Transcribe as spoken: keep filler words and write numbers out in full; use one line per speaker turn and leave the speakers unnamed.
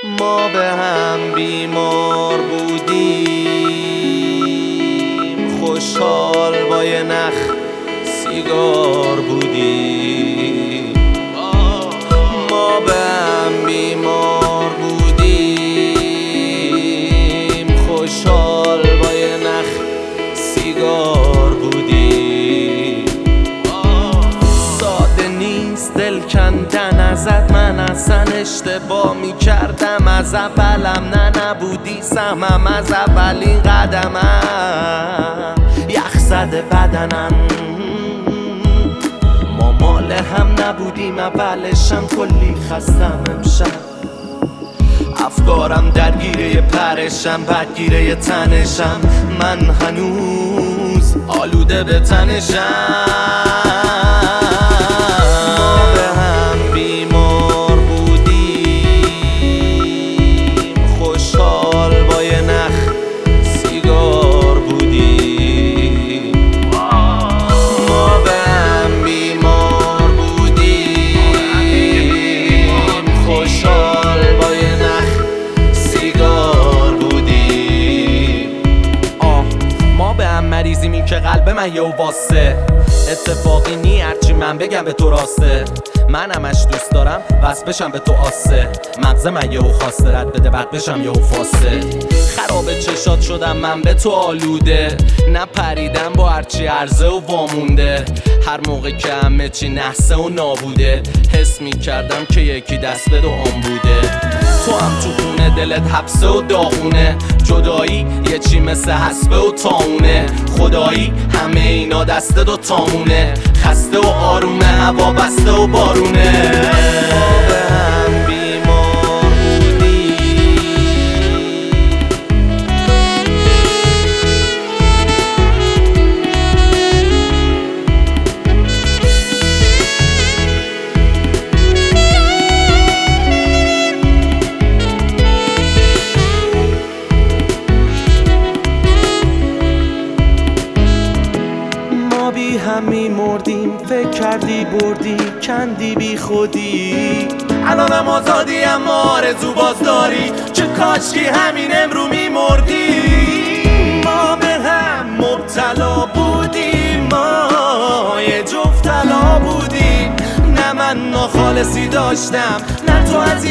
ما به هم بیمار بودیم، خوشحال با یه نخ سیگار بودیم. ما به هم بیمار بودیم، خوشحال با یه نخ سیگار بودیم. ساده نیست دل کندن ازت، من اصلا اشتباه میکردم از اولم. نه نبودی سهمم از اولین قدمم، یخ زده بدنم. ما مال هم نبودیم اولشم، کلی خستم امشب. افکارم درگیره پرشم، بدگیره تنشم. من هنوز آلوده به تنشم. مریضیمی که قلب من یه واسه اتفاقی نی، هرچی من بگم به تو راسته. من همش دوست دارم وصل بشم به تو آسه. مغز من یهو خواسته رد بده بعد بشم یهو فاسه. خراب چشات شدم من به تو آلوده، نپریدم با هرچی عرضه و وامونده. هر موقع که همه چی نحسه و نابوده، حس می کردم که یکی دست به دوام بوده. تو هم تو خونه دلت حبسه و داغونه، جدایی یه چی مثل حسبه و تاونه. خدایی همه اینا دست دو تامونه، خسته و آرومه، هوا بسته و بارونه. ما به هم بیمار بودیم. بی همی مردیم، فکر کردی بردی، کندی بی خودی. الانم آزادی اما آرزو باز داری، چه کاشکی همین امرو می مردی. ما به هم مبتلا بودیم، ما یه جفت طلا بودیم. نه من ناخالصی داشتم، نه تو از